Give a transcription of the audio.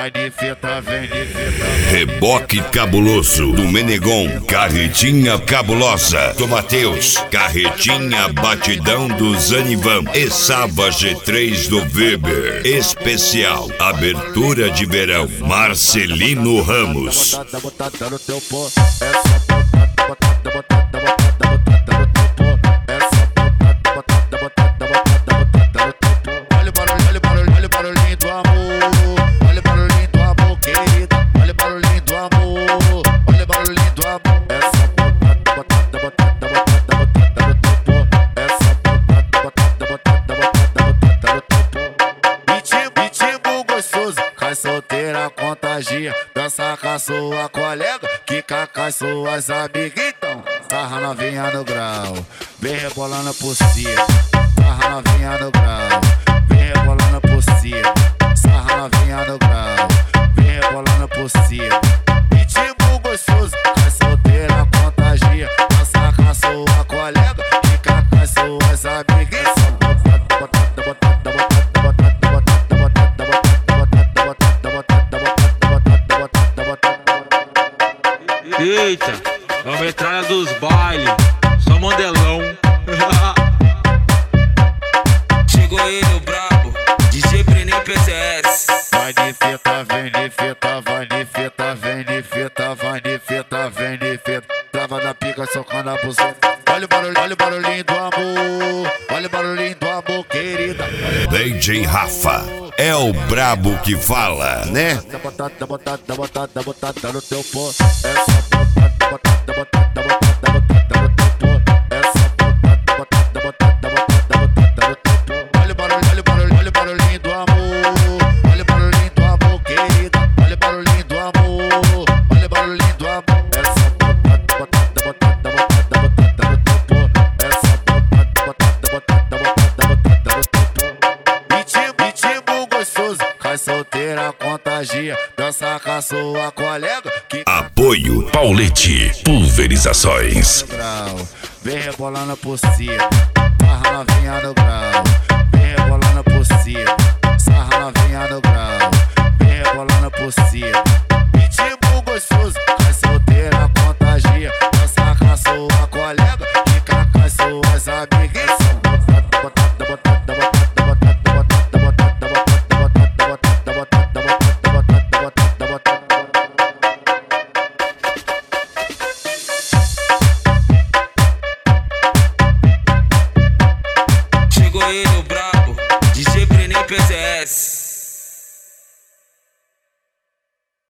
vai de fita, vem de fita. Reboque cabuloso do Menegon, carretinha cabulosa do Matheus, carretinha batidão do Zanivan e Sava G3 do Weber. Especial, abertura de verão, Marcelino Ramos. Solteira contagia, dança com a sua colega, quica com as suas amigas. Então, sarra novinha no grau, vem rebolando por cima. Sarra novinha no grau, vem rebolando por cima. Sarra novinha no grau, vem rebolando por cima. Ritmo gostoso, com a solteira contagia, dança com a sua colega, quica com as suas amigas. Eita, vamos entrar na dos bailes, só modelão. Chegou ele, o brabo, DJ Brenem PCS. Vai de fita, vem de fita, vai de fita, vem de fita, vai de fita, vem de fita. Trava da pica, socando a buceta. Olha o barulhinho do amor, olha o barulhinho do amor, querida. DJ Rafa é o brabo que fala, né? Dá botada no teu pó. Essa botada no teu pó. Olha o barulhinho do amor, olha o barulhinho do amor, querida. Olha o barulhinho do amor, olha o barulhinho do amor. Essa botada no teu pó. Essa botada no teu pó. Ritmo gostoso, cai solteira contagia, dança com a sua colega. Apoio Paulete Pulverizações. Vem rebolando por cima, sarra novinha no grau. Vem rebolando por cima, sarra novinha no grau. Vem rebolando por cima. Ritmo gostoso, cai solteira contagia, dança com a sua colega, fica com as suas amigas. Chegou ele, o brabo, DJ Brenem PCS.